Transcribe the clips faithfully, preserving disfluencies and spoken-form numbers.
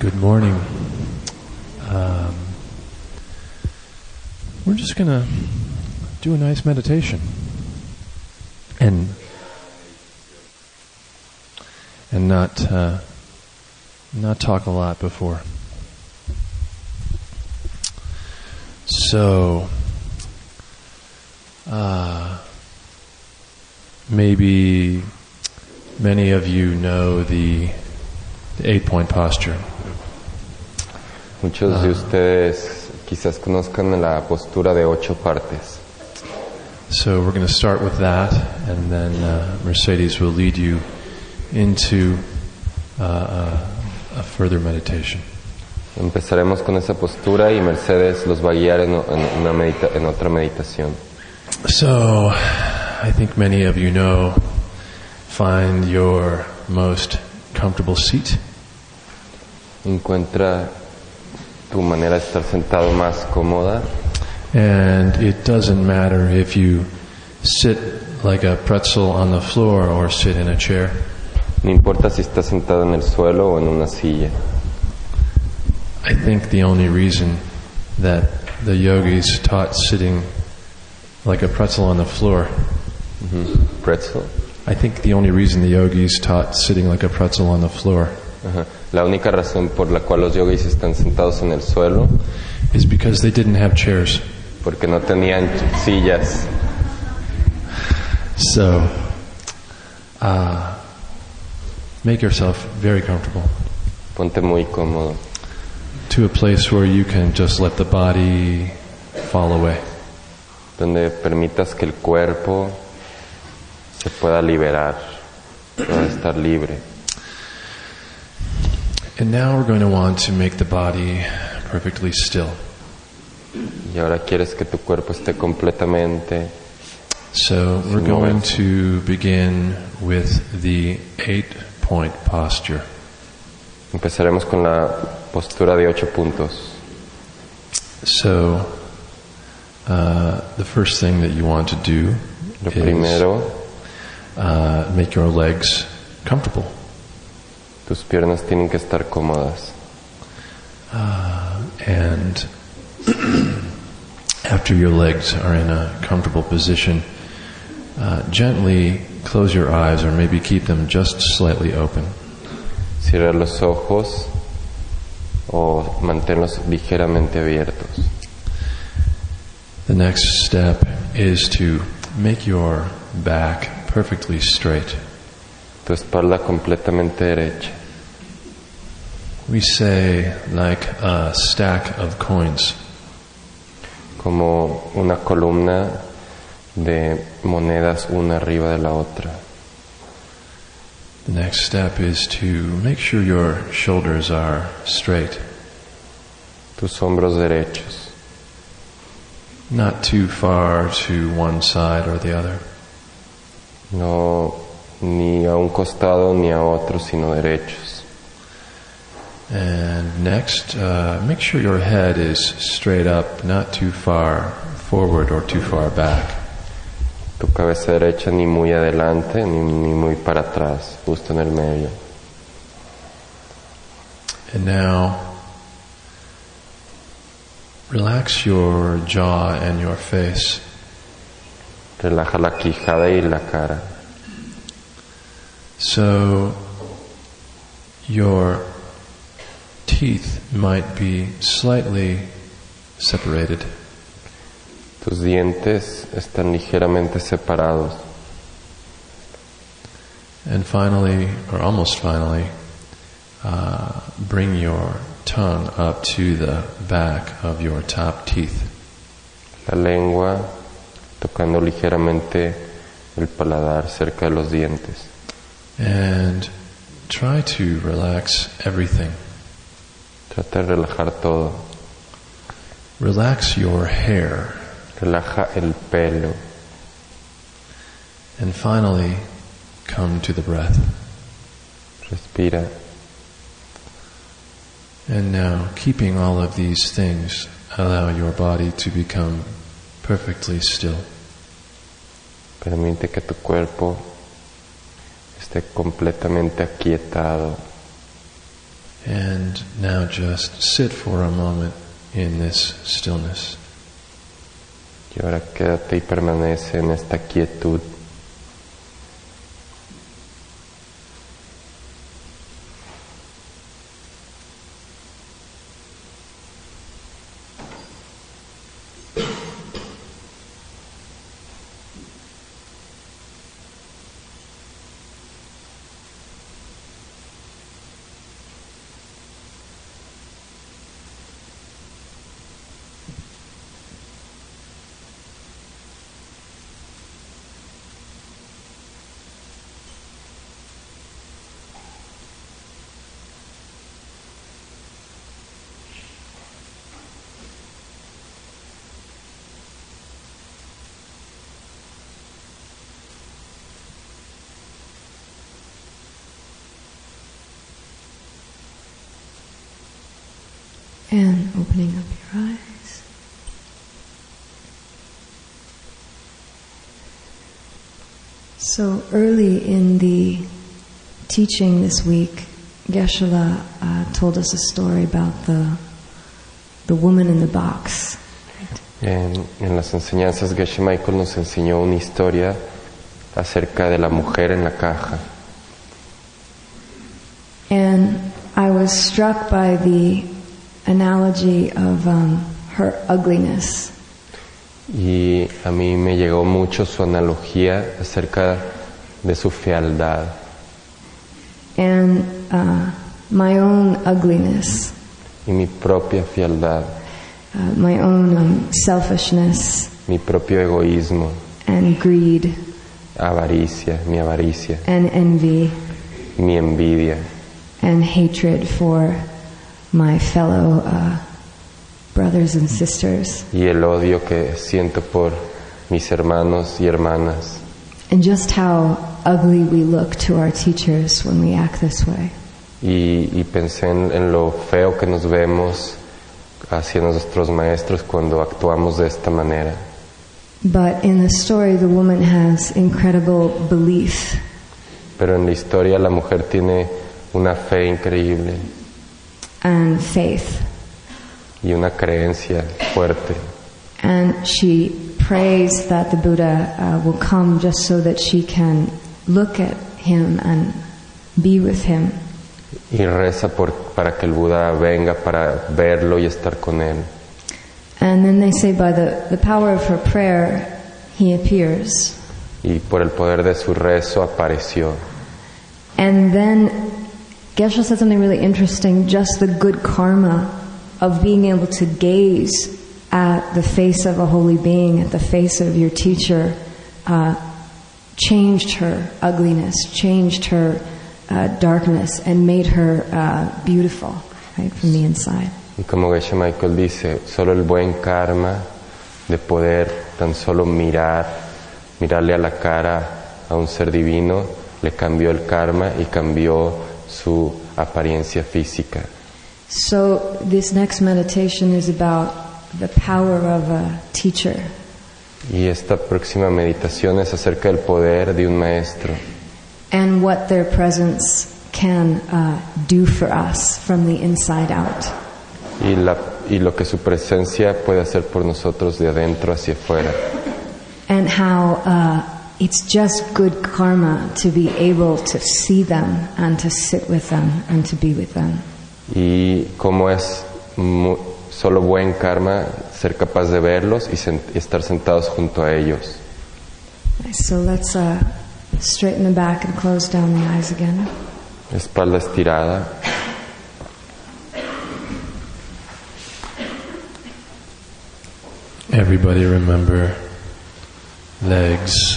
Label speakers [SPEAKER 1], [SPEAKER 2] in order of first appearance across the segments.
[SPEAKER 1] Good morning. Um, we're just going to do a nice meditation and and not uh, not talk a lot before. So, uh, maybe many of you know the, the eight-point posture.
[SPEAKER 2] Muchos de ustedes quizás conozcan la postura de ocho partes.
[SPEAKER 1] So we're going to start with that, and then uh, Mercedes will lead you into uh, a, a further meditation.
[SPEAKER 2] Empezaremos con esa postura y Mercedes los va a guiar en, en, una medita, en otra meditación.
[SPEAKER 1] So, I think many of you know, find your most comfortable seat.
[SPEAKER 2] Encuentra tu manera de estar sentado más cómoda.
[SPEAKER 1] And it doesn't matter if you sit like a pretzel on the floor or sit in a chair.
[SPEAKER 2] No importa si estás sentado en el suelo o en una silla.
[SPEAKER 1] I think the only reason that the yogis taught sitting like a pretzel on the floor.
[SPEAKER 2] Mm-hmm. Pretzel.
[SPEAKER 1] I think the only reason the yogis taught sitting like a pretzel on the floor.
[SPEAKER 2] Ajá. La única razón por la cual los yogis están sentados en el suelo
[SPEAKER 1] is because they didn't have chairs.
[SPEAKER 2] Porque no tenían sillas.
[SPEAKER 1] So, uh, make yourself very comfortable.
[SPEAKER 2] Ponte muy cómodo.
[SPEAKER 1] To a place where you can just let the body fall away.
[SPEAKER 2] Donde permitas que el cuerpo se pueda liberar, pueda estar libre.
[SPEAKER 1] And now we're going to want to make the body perfectly still.
[SPEAKER 2] Y ahora quieres que tu cuerpo esté completamente.
[SPEAKER 1] So we're going to begin with the eight-point posture.
[SPEAKER 2] Empezaremos con la postura de ocho puntos.
[SPEAKER 1] So uh, the first thing that you want to do
[SPEAKER 2] Lo
[SPEAKER 1] is
[SPEAKER 2] primero,
[SPEAKER 1] uh, make your legs comfortable.
[SPEAKER 2] Tus piernas tienen que estar cómodas.
[SPEAKER 1] Uh, and after your legs are in a comfortable position, uh, gently close your eyes or maybe keep them just slightly open.
[SPEAKER 2] Cierra los ojos o manténlos ligeramente abiertos.
[SPEAKER 1] The next step is to make your back perfectly straight.
[SPEAKER 2] Tu espalda completamente derecha.
[SPEAKER 1] We say like a stack of coins.
[SPEAKER 2] Como una columna de monedas una arriba de la otra.
[SPEAKER 1] The next step is to make sure your shoulders are straight.
[SPEAKER 2] Tus hombros derechos.
[SPEAKER 1] Not too far to one side or the other.
[SPEAKER 2] No, ni a un costado ni a otro, sino derechos.
[SPEAKER 1] And next, uh, make sure your head is straight up, not too far forward or too far back.
[SPEAKER 2] Tu cabeza derecha ni muy adelante ni, ni muy para atrás, justo en el medio.
[SPEAKER 1] And now, relax your jaw and your face.
[SPEAKER 2] Relaja la quijada y la cara.
[SPEAKER 1] So, your teeth might be slightly separated.
[SPEAKER 2] Tus dientes están ligeramente separados.
[SPEAKER 1] And finally, or almost finally, uh, bring your tongue up to the back of your top teeth.
[SPEAKER 2] La lengua tocando ligeramente el paladar cerca de los dientes.
[SPEAKER 1] And try to relax everything.
[SPEAKER 2] Trata de relajar todo.
[SPEAKER 1] Relax your hair.
[SPEAKER 2] Relaja el pelo.
[SPEAKER 1] And finally, come to the breath.
[SPEAKER 2] Respira.
[SPEAKER 1] And now, keeping all of these things, allow your body to become perfectly still.
[SPEAKER 2] Permite que tu cuerpo esté completamente aquietado
[SPEAKER 1] And now just sit for a moment in this stillness.
[SPEAKER 2] Y ahora quédate y permanece en esta quietud.
[SPEAKER 3] And opening up your eyes. So early in the teaching this week, Geshe-la uh, told us a story about the the woman in the box.
[SPEAKER 2] En, en las enseñanzas, Geshe Michael nos enseñó una historia acerca de la mujer en la caja.
[SPEAKER 3] And I was struck by the analogy of um, her ugliness.
[SPEAKER 2] Y a mí me llegó mucho su analogía acerca de su fealdad.
[SPEAKER 3] And uh, my own ugliness.
[SPEAKER 2] Y mi propia fealdad.
[SPEAKER 3] Uh, my own um, selfishness.
[SPEAKER 2] Mi propio egoísmo.
[SPEAKER 3] And greed.
[SPEAKER 2] Avaricia, mi avaricia.
[SPEAKER 3] And envy.
[SPEAKER 2] Mi envidia.
[SPEAKER 3] And hatred for my fellow uh, brothers and sisters.
[SPEAKER 2] Y el odio que siento por mis hermanos y hermanas.
[SPEAKER 3] And just how ugly we look to our teachers when we act this way.
[SPEAKER 2] Y, y pensé en, en lo feo que nos vemos hacia nuestros maestros cuando actuamos de esta manera.
[SPEAKER 3] But in the story, the woman has incredible belief.
[SPEAKER 2] Pero en la historia la mujer tiene una fe increíble.
[SPEAKER 3] And faith.
[SPEAKER 2] Y una creencia fuerte.
[SPEAKER 3] And she prays that the Buddha uh, will come just so that she can look at him and be with him.
[SPEAKER 2] Y reza por, para que el Buda venga para verlo y estar con él.
[SPEAKER 3] And then they say by the, the power of her prayer, he appears.
[SPEAKER 2] Y por el poder de su rezo apareció.
[SPEAKER 3] And then Geshe said something really interesting, just the good karma of being able to gaze at the face of a holy being, at the face of your teacher, uh, changed her ugliness, changed her uh, darkness, and made her uh, beautiful, right, from the inside.
[SPEAKER 2] Y como Geshe Michael dice, solo el buen karma de poder tan solo mirar, mirarle a la cara a un ser divino, le cambió el karma y cambió su apariencia física.
[SPEAKER 3] So this next meditation is about the power of a teacher.
[SPEAKER 2] Y esta próxima meditación es acerca del poder de un maestro.
[SPEAKER 3] And what their presence can uh, do for us from the inside out.
[SPEAKER 2] Y, la, y lo que su presencia puede hacer por nosotros de adentro hacia afuera.
[SPEAKER 3] And how uh, it's just good karma to be able to see them and to sit with them and to be with them.
[SPEAKER 2] Y cómo es mu- solo buen karma ser capaz de verlos y, sen- y estar sentados junto a ellos.
[SPEAKER 3] So let's uh, straighten the back and close down the eyes again.
[SPEAKER 2] Espalda estirada.
[SPEAKER 1] Everybody remember legs,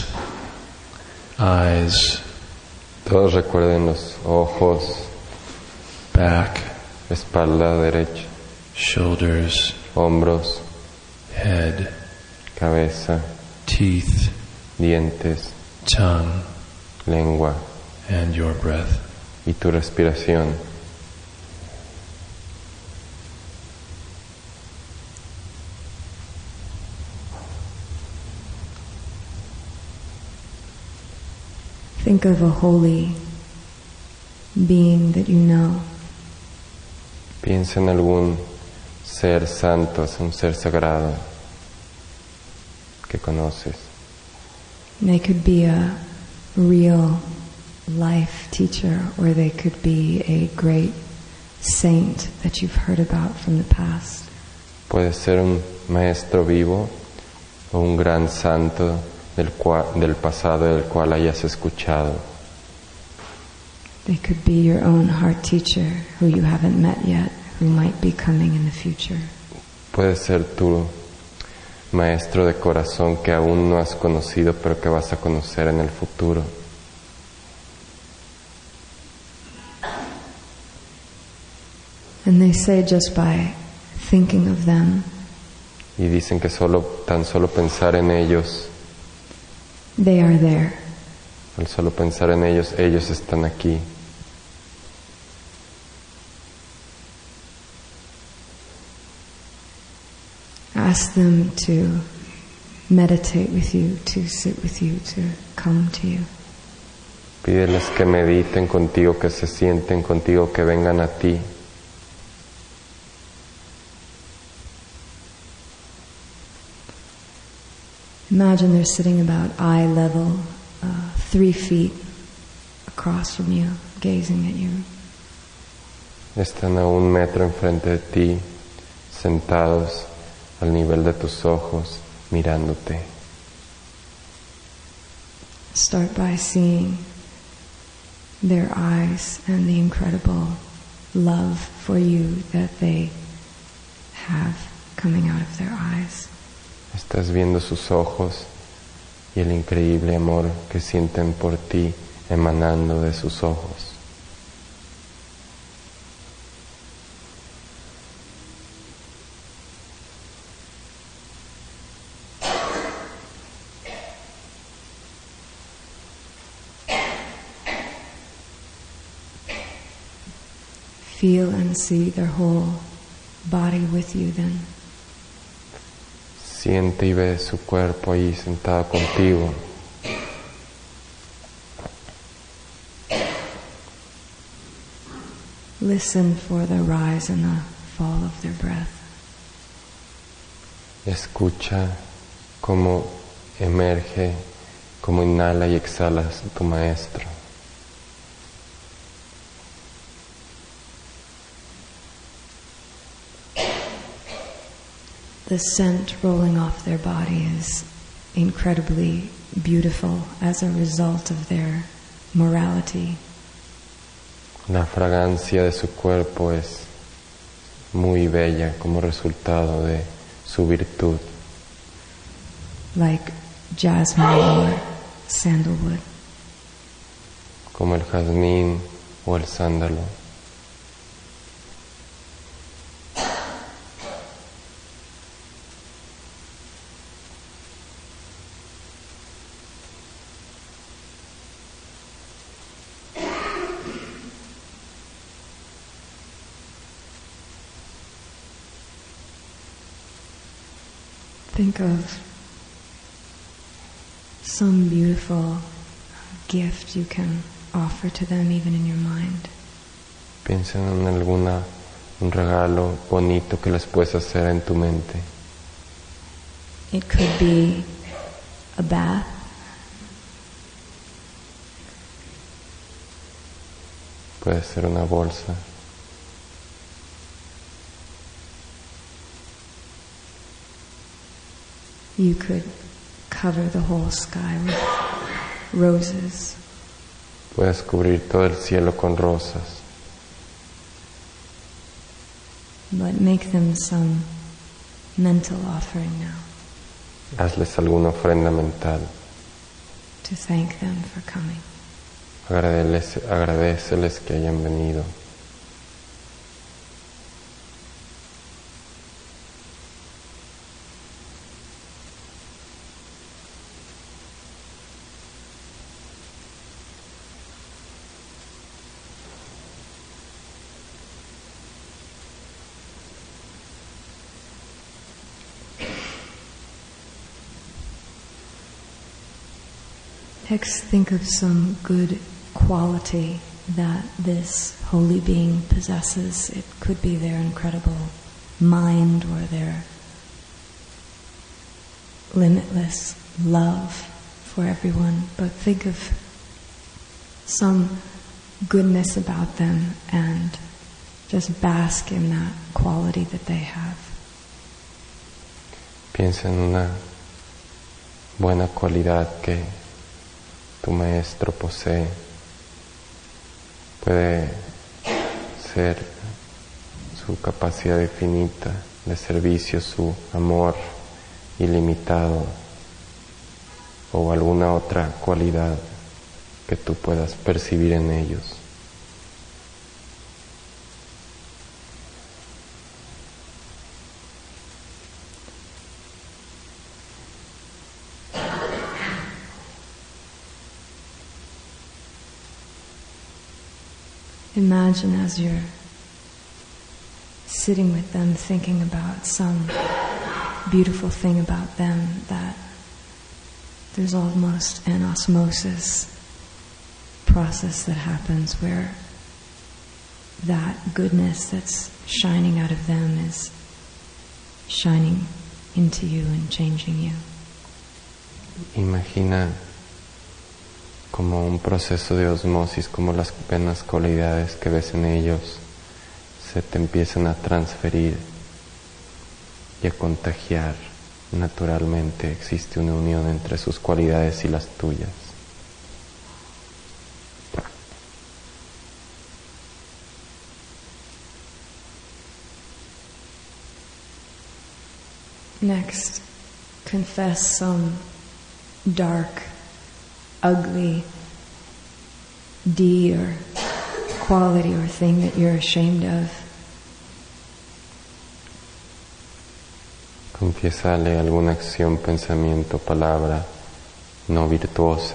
[SPEAKER 1] eyes,
[SPEAKER 2] Todos recuerden los ojos,
[SPEAKER 1] back,
[SPEAKER 2] espalda derecha,
[SPEAKER 1] shoulders,
[SPEAKER 2] hombros,
[SPEAKER 1] head,
[SPEAKER 2] cabeza,
[SPEAKER 1] teeth,
[SPEAKER 2] dientes,
[SPEAKER 1] tongue,
[SPEAKER 2] lengua
[SPEAKER 1] and your breath.
[SPEAKER 2] y tu respiración.
[SPEAKER 3] Think of a holy being that you know.
[SPEAKER 2] Piensa en algún ser santo, un ser sagrado que conoces.
[SPEAKER 3] They could be a real life teacher, or they could be a great saint that you've heard about from the past.
[SPEAKER 2] Puede ser un maestro vivo o un gran santo del, cual, del pasado del cual hayas escuchado.
[SPEAKER 3] They could be your own heart teacher who you haven't met yet, who might be coming in the future.
[SPEAKER 2] Puede ser tu maestro de corazón que aún no has conocido, pero que vas a conocer en el futuro.
[SPEAKER 3] And they say just by thinking of them,
[SPEAKER 2] Y dicen que solo, tan solo pensar en ellos,
[SPEAKER 3] they are there.
[SPEAKER 2] al solo pensar en ellos, ellos están aquí.
[SPEAKER 3] Ask them to meditate with you, to sit with you, to come to you.
[SPEAKER 2] Pídeles que mediten contigo, que se sienten contigo, que vengan a ti.
[SPEAKER 3] Imagine they're sitting about eye level, uh, three feet across from you, gazing at you.
[SPEAKER 2] Están a un metro enfrente de ti, sentados al nivel de tus ojos, mirándote.
[SPEAKER 3] Start by seeing their eyes and the incredible love for you that they have coming out of their eyes.
[SPEAKER 2] Estás viendo sus ojos y el increíble amor que sienten por ti emanando de sus ojos.
[SPEAKER 3] Feel and see their whole body with you then.
[SPEAKER 2] Siente y ve su cuerpo ahí sentado contigo.
[SPEAKER 3] Listen for the rise and the fall of their breath.
[SPEAKER 2] Escucha cómo emerge, cómo inhala y exhala tu maestro.
[SPEAKER 3] The scent rolling off their body is incredibly beautiful as a result of their morality.
[SPEAKER 2] La fragancia de su cuerpo es muy bella como resultado de su virtud.
[SPEAKER 3] Like jasmine or sandalwood.
[SPEAKER 2] Como el jazmín o el sándalo.
[SPEAKER 3] Think of some beautiful gift you can offer to them even in your mind.
[SPEAKER 2] Piensa en alguna un regalo bonito que les puedes hacer en tu mente.
[SPEAKER 3] It could be a bath.
[SPEAKER 2] Puede ser una bolsa.
[SPEAKER 3] You could cover the whole sky with roses.
[SPEAKER 2] Puedes cubrir todo el cielo con rosas.
[SPEAKER 3] But make them some mental offering now
[SPEAKER 2] Hazles alguna ofrenda mental.
[SPEAKER 3] to thank them for coming.
[SPEAKER 2] Agradece- Agradeceles que hayan venido.
[SPEAKER 3] Next, think of some good quality that this holy being possesses. It could be their incredible mind or their limitless love for everyone, but think of some goodness about them and just bask in that quality that they have.
[SPEAKER 2] Piensa en una buena cualidad que tu maestro posee. Puede ser su capacidad infinita de servicio, su amor ilimitado o alguna otra cualidad que tú puedas percibir en ellos.
[SPEAKER 3] Imagine as you're sitting with them, thinking about some beautiful thing about them, that there's almost an osmosis process that happens where that goodness that's shining out of them is shining into you and changing you.
[SPEAKER 2] Imagina como un proceso de osmosis, como las buenas cualidades que ves en ellos se te empiezan a transferir y a contagiar. Naturalmente existe una unión entre sus cualidades y las tuyas.
[SPEAKER 3] Next, confess some dark, ugly deed or quality or thing that you're ashamed of.
[SPEAKER 2] Confiésale alguna acción, pensamiento, palabra no virtuosa.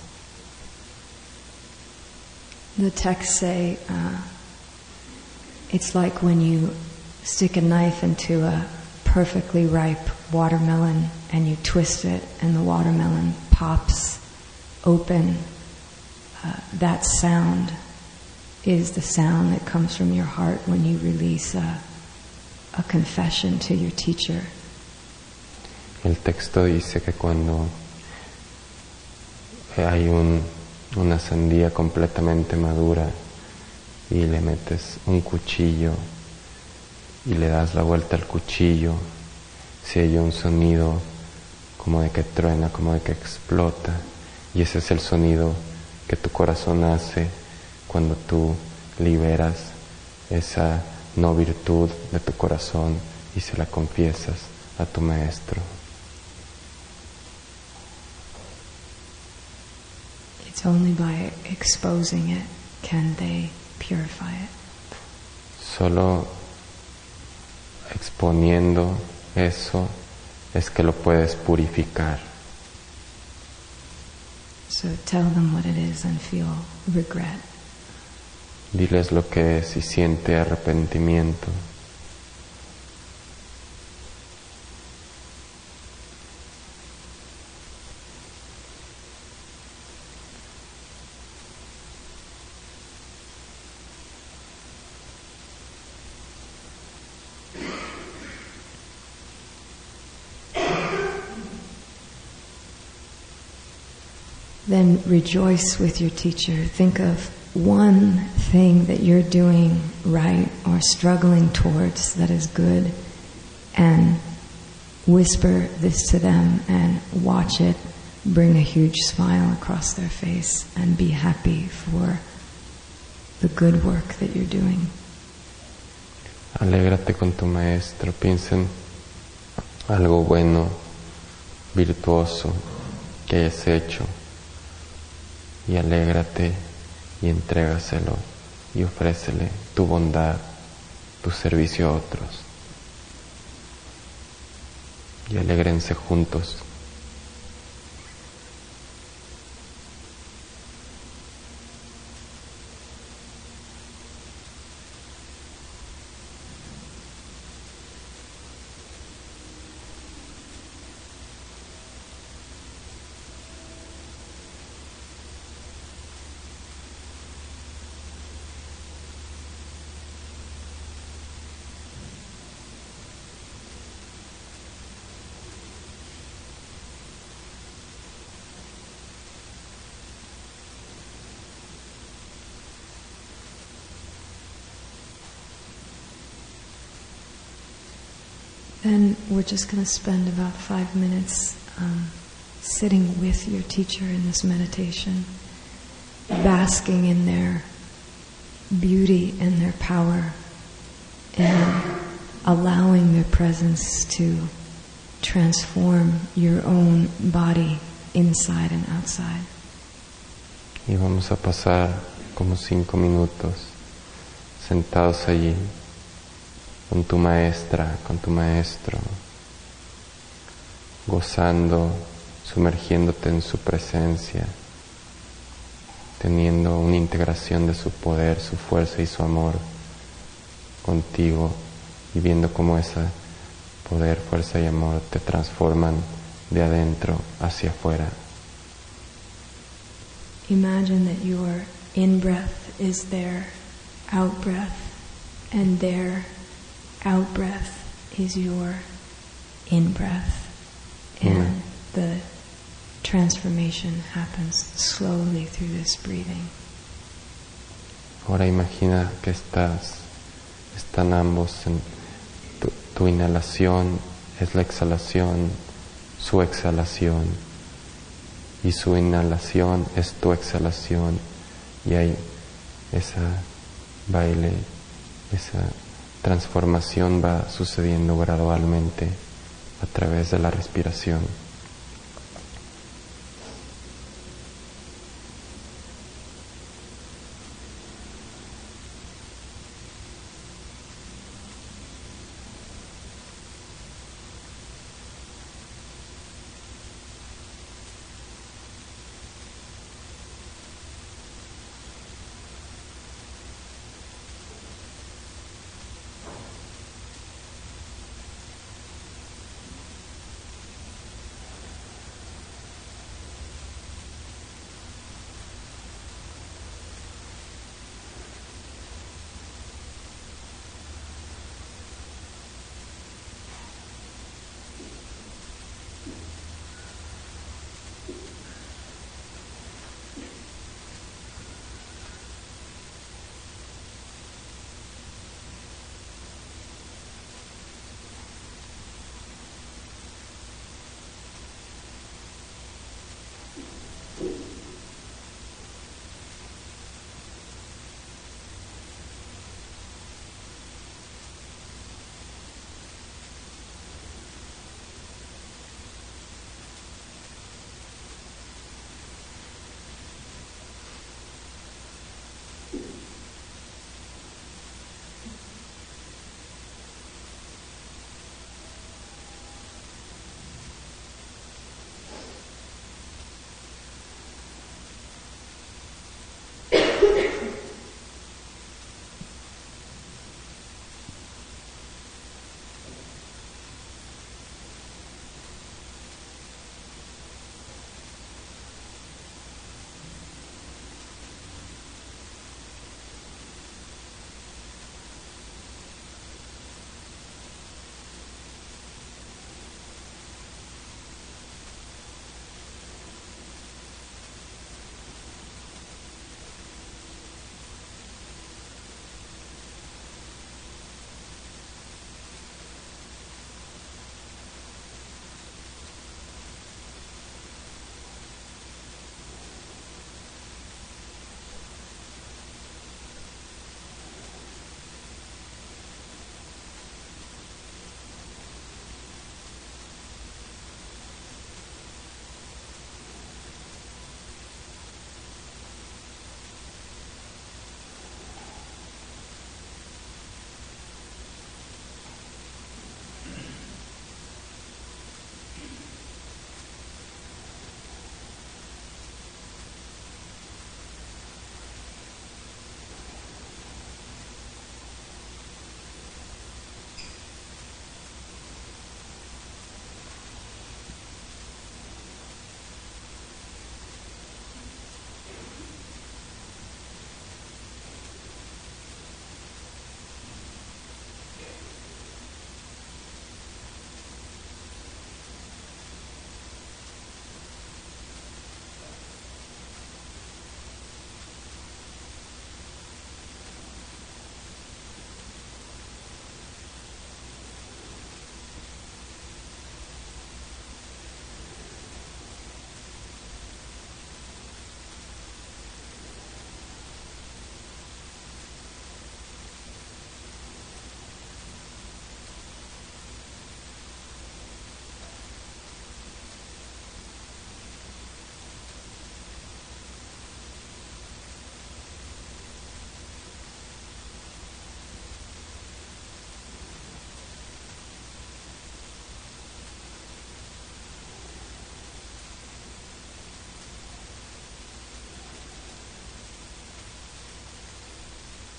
[SPEAKER 3] The texts say uh, it's like when you stick a knife into a perfectly ripe watermelon and you twist it and the watermelon pops open. Uh, that sound is the sound that comes from your heart when you release a, a confession to your teacher.
[SPEAKER 2] El texto dice que cuando hay un, una sandía completamente madura y le metes un cuchillo y le das la vuelta al cuchillo, se oye un sonido como de que truena, como de que explota, y ese es el sonido que tu corazón hace cuando tú liberas esa no virtud de tu corazón y se la confiesas a tu maestro.
[SPEAKER 3] It's only by exposing it can they purify it.
[SPEAKER 2] Solo exponiendo eso es que lo puedes purificar.
[SPEAKER 3] So tell them what it is and feel regret.
[SPEAKER 2] Diles lo que es y siente arrepentimiento.
[SPEAKER 3] Then rejoice with your teacher. Think of one thing that you're doing right or struggling towards that is good, and whisper this to them and watch it bring a huge smile across their face and be happy for the good work that you're doing.
[SPEAKER 2] Alégrate con tu maestro, piensa en algo bueno, virtuoso que hayas hecho y alégrate y entrégaselo y ofrécele tu bondad, tu servicio a otros. Y alégrense juntos.
[SPEAKER 3] Then we're just going to spend about five minutes um, sitting with your teacher in this meditation, basking in their beauty and their power, and allowing their presence to transform your own body inside and outside.
[SPEAKER 2] Y vamos a pasar como cinco minutos sentados allí con tu maestra, con tu maestro, gozando, sumergiéndote en su presencia, teniendo una integración de su poder, su fuerza y su amor contigo, y viendo cómo ese poder, fuerza y amor te transforman de adentro hacia afuera.
[SPEAKER 3] Imagine that your in-breath is their out-breath, and their out-breath is your in-breath. And the transformation happens slowly through this breathing.
[SPEAKER 2] Ahora imagina que estás, están ambos en tu, tu inhalación es la exhalación, su exhalación, y su inhalación es tu exhalación, y hay esa baile, esa transformación va sucediendo gradualmente a través de la respiración.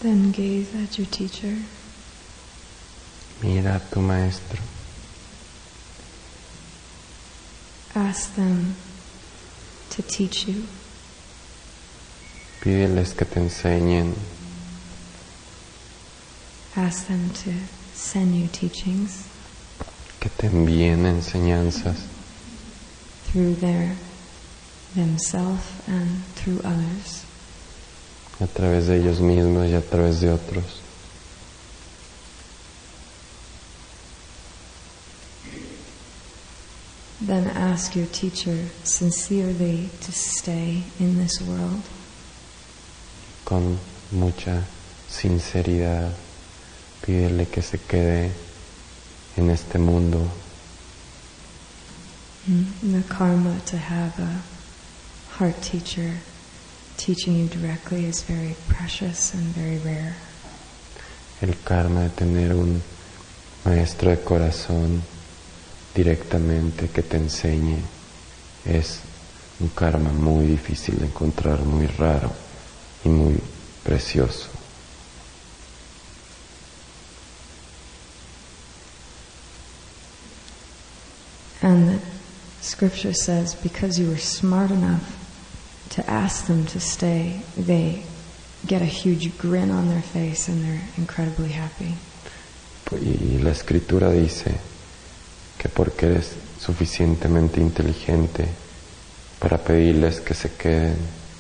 [SPEAKER 3] Then gaze at your teacher.
[SPEAKER 2] Mira a tu maestro.
[SPEAKER 3] Ask them to teach you.
[SPEAKER 2] Pídeles que te enseñen.
[SPEAKER 3] Ask them to send you teachings
[SPEAKER 2] Que te envíen enseñanzas
[SPEAKER 3] through their themselves and through others.
[SPEAKER 2] a través de ellos mismos y a través de otros.
[SPEAKER 3] Then ask your teacher sincerely to stay in this world.
[SPEAKER 2] Con mucha sinceridad, pídele que se quede en este mundo.
[SPEAKER 3] The karma to have a heart teacher teaching you directly is very precious and very rare.
[SPEAKER 2] El karma de tener un maestro de corazón directamente que te enseñe es un karma muy difícil de encontrar, muy raro y muy precioso.
[SPEAKER 3] And the scripture says, because you were smart enough to ask them to stay, they get a huge grin on their face and they're incredibly happy.
[SPEAKER 2] Y la escritura dice que porque eres suficientemente inteligente para pedirles que se queden,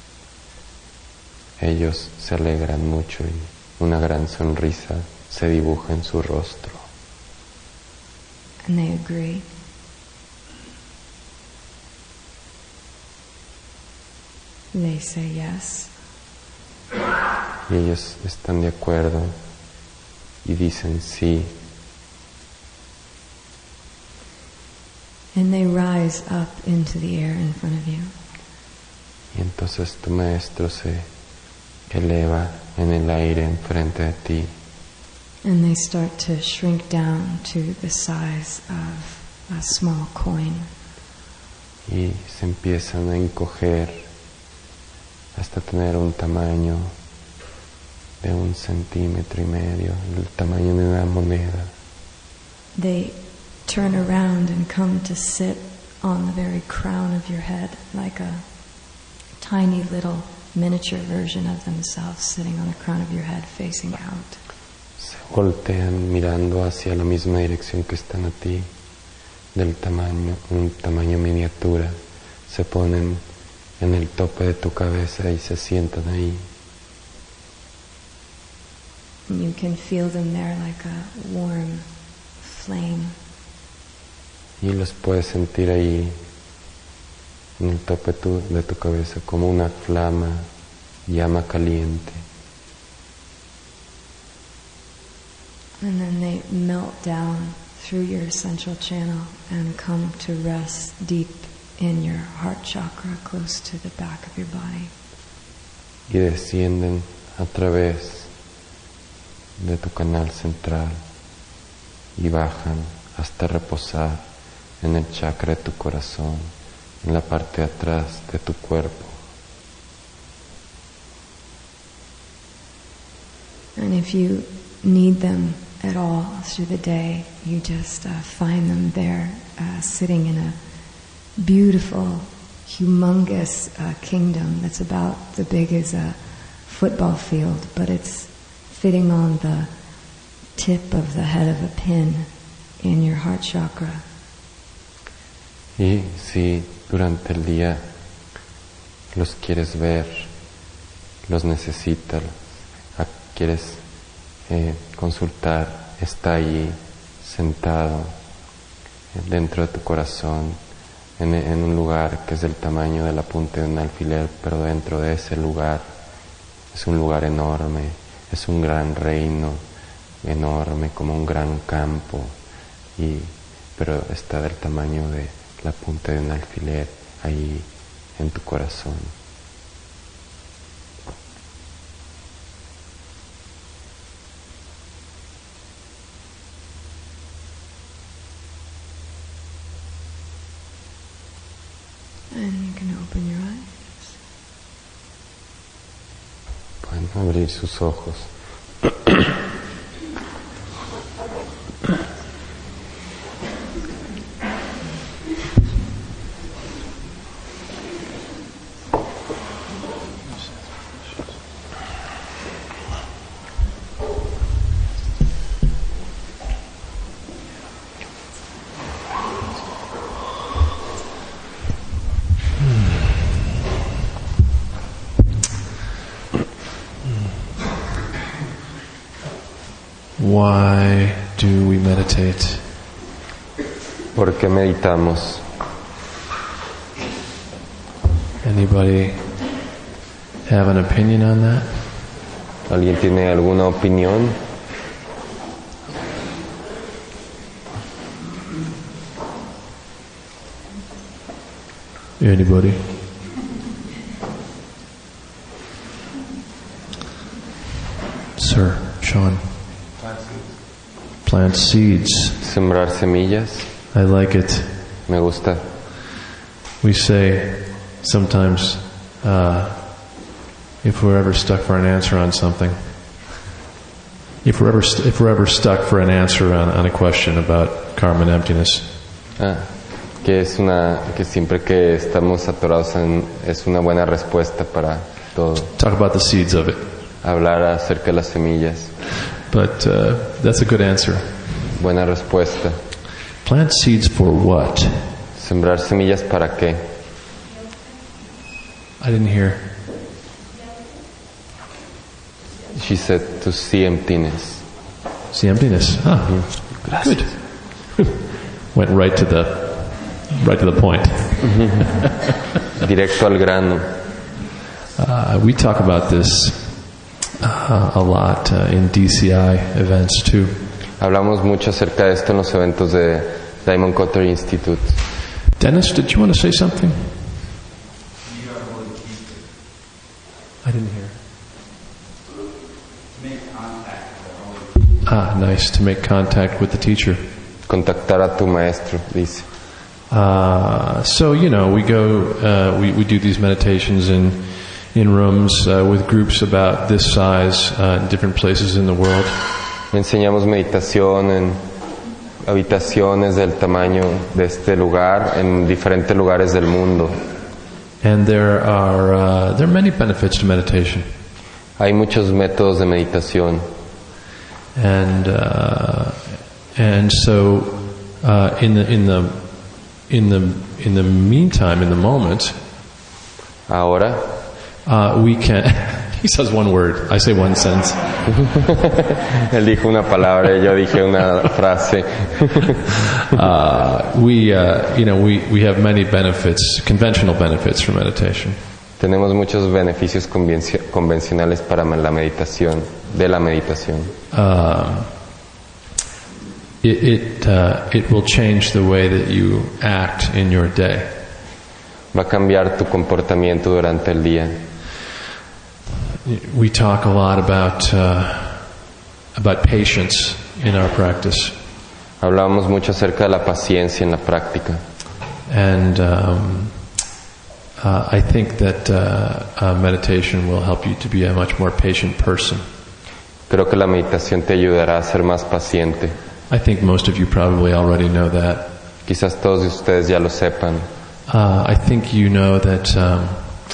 [SPEAKER 2] ellos se alegran mucho y una gran sonrisa se dibuja en su rostro.
[SPEAKER 3] And they agree. They say yes.
[SPEAKER 2] Y ellos están de acuerdo y dicen sí.
[SPEAKER 3] And they rise up into the air in front of you.
[SPEAKER 2] Y entonces tu maestro se eleva en el aire enfrente de ti.
[SPEAKER 3] And they start to shrink down to the size of a small coin.
[SPEAKER 2] Y se empiezan a encoger hasta tener un tamaño de un centímetro y medio, el tamaño de una moneda.
[SPEAKER 3] They turn around and come to sit on the very crown of your head, like a tiny little miniature version of themselves sitting on the crown of your head facing out.
[SPEAKER 2] Se voltean mirando hacia la misma dirección que están a ti, del tamaño, un tamaño miniatura. Se ponen en el tope de tu cabeza y se sientan ahí.
[SPEAKER 3] And you can feel them there like a warm flame.
[SPEAKER 2] Y los puedes sentir ahí en el tope tu, de tu cabeza como una flama, llama caliente.
[SPEAKER 3] And then they melt down through your central channel and come to rest deep in your heart chakra, close to the back of your body.
[SPEAKER 2] Y descienden a través de tu canal central y bajan hasta reposar en el chakra de tu corazón, en la parte de atrás de tu cuerpo.
[SPEAKER 3] And if you need them at all through the day, you just uh, find them there uh, sitting in a beautiful, humongous uh, kingdom that's about the big as a football field, but it's fitting on the tip of the head of a pin in your heart chakra.
[SPEAKER 2] Y si durante el día los quieres ver, los necesitas, quieres eh, consultar, está allí sentado dentro de tu corazón, en, en un lugar que es del tamaño de la punta de un alfiler, pero dentro de ese lugar es un lugar enorme, es un gran reino, enorme como un gran campo, y, pero está del tamaño de la punta de un alfiler ahí en tu corazón.
[SPEAKER 3] And you can open your eyes.
[SPEAKER 2] Pueden abrir sus ojos
[SPEAKER 1] Why do we meditate?
[SPEAKER 2] ¿Por qué meditamos?
[SPEAKER 1] Anybody have an opinion on that?
[SPEAKER 2] ¿Alguien tiene alguna opinión?
[SPEAKER 1] Anybody? Sir, Sean. Plant seeds.
[SPEAKER 2] Sembrar semillas.
[SPEAKER 1] I like it.
[SPEAKER 2] Me gusta.
[SPEAKER 1] We say sometimes, uh, if we're ever stuck for an answer on something, if we're ever st- if we're ever stuck for an answer on, on a question about karma and emptiness,
[SPEAKER 2] Ah, que es una que siempre que estamos atorados en, es una buena respuesta para todo.
[SPEAKER 1] talk about the seeds of it.
[SPEAKER 2] Hablar acerca de las semillas.
[SPEAKER 1] But uh, that's a good answer.
[SPEAKER 2] Buena respuesta.
[SPEAKER 1] Plant seeds for what?
[SPEAKER 2] Sembrar semillas para qué?
[SPEAKER 1] I didn't hear.
[SPEAKER 2] She said to see emptiness.
[SPEAKER 1] See emptiness. Ah, good. Went right to the right to the point.
[SPEAKER 2] Directo al grano.
[SPEAKER 1] Uh, we talk about this uh, a lot uh, in D C I events too.
[SPEAKER 2] Hablamos mucho acerca de esto en los eventos de Diamond Cutter Institute.
[SPEAKER 1] Dennis, did you want to say something? I didn't hear. Ah, nice, to make contact with the teacher.
[SPEAKER 2] Contactar a tu maestro, dice.
[SPEAKER 1] Uh, so, you know, we go, uh, we, we do these meditations in, in rooms uh, with groups about this size uh, in different places in the world.
[SPEAKER 2] Enseñamos meditación en habitaciones del tamaño de este lugar, en diferentes lugares del mundo.
[SPEAKER 1] And there are, uh, there are many benefits to meditation.
[SPEAKER 2] Hay muchos métodos de meditación.
[SPEAKER 1] And, uh, and so, uh, in the, in the, in the, in the meantime, in the moment,
[SPEAKER 2] Ahora,
[SPEAKER 1] uh, we can, he says one word, I say one sentence.
[SPEAKER 2] él dijo una palabra y yo dije una frase.
[SPEAKER 1] uh, we, uh, you know, we, we have many benefits, conventional benefits from meditation.
[SPEAKER 2] Tenemos muchos beneficios convenci- convencionales para la meditación, de la meditación.
[SPEAKER 1] Um, it it, uh, it will change the way that you act in your day.
[SPEAKER 2] Va a cambiar tu comportamiento durante el día.
[SPEAKER 1] We talk a lot about uh, about patience in our practice,
[SPEAKER 2] Hablamos mucho acerca de la paciencia en la práctica.
[SPEAKER 1] and um, uh, I think that uh, uh, meditation will help you to be a much more patient person.
[SPEAKER 2] Creo que la meditación te ayudará a ser más paciente.
[SPEAKER 1] I think most of you probably already know that.
[SPEAKER 2] Quizás todos de ustedes ya lo sepan.
[SPEAKER 1] Uh, I think you know that um,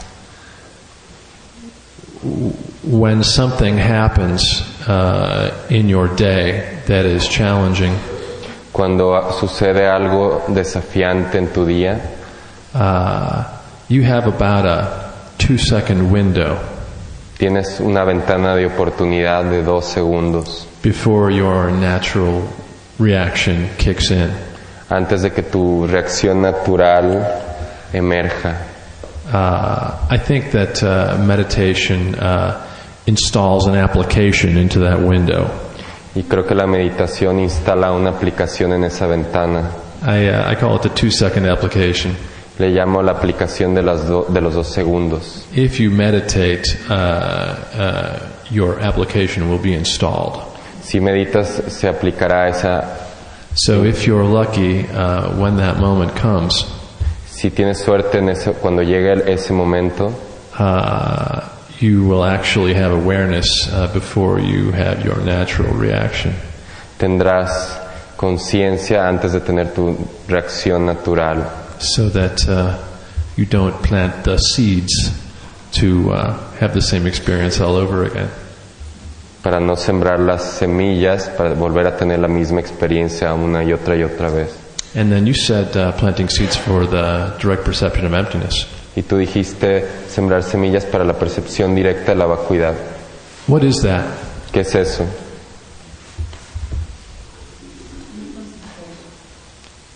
[SPEAKER 1] w- when something happens uh, in your day that is challenging,
[SPEAKER 2] Cuando sucede algo desafiante en tu día,
[SPEAKER 1] uh, you have about a two-second window
[SPEAKER 2] tienes una ventana de oportunidad de dos segundos
[SPEAKER 1] before your natural reaction kicks in.
[SPEAKER 2] antes de que tu reacción natural emerja.
[SPEAKER 1] Uh, I think that uh, meditation uh, installs an application into that window.
[SPEAKER 2] Y creo que la meditación instala una aplicación en esa ventana.
[SPEAKER 1] I, uh, I call it the two-second application.
[SPEAKER 2] Le llamo la aplicación de, las do- de los dos segundos.
[SPEAKER 1] If you meditate, uh, uh, your application will be installed.
[SPEAKER 2] Si meditas, se aplicará esa.
[SPEAKER 1] So if you're lucky, uh, when that moment comes,
[SPEAKER 2] Si tienes suerte en ese, cuando llegue el- ese momento,
[SPEAKER 1] uh, you will actually have awareness uh, before you have your natural reaction.
[SPEAKER 2] tendrás conciencia antes de tener tu reacción natural,
[SPEAKER 1] So that uh, you don't plant the seeds to uh, have the same experience all over again.
[SPEAKER 2] para no sembrar las semillas, para volver a tener la misma experiencia una y otra y otra vez.
[SPEAKER 1] And then you said uh, planting seeds for the direct perception of emptiness.
[SPEAKER 2] Y tú dijiste sembrar semillas para la percepción directa de la vacuidad.
[SPEAKER 1] What is that?
[SPEAKER 2] ¿Qué es eso?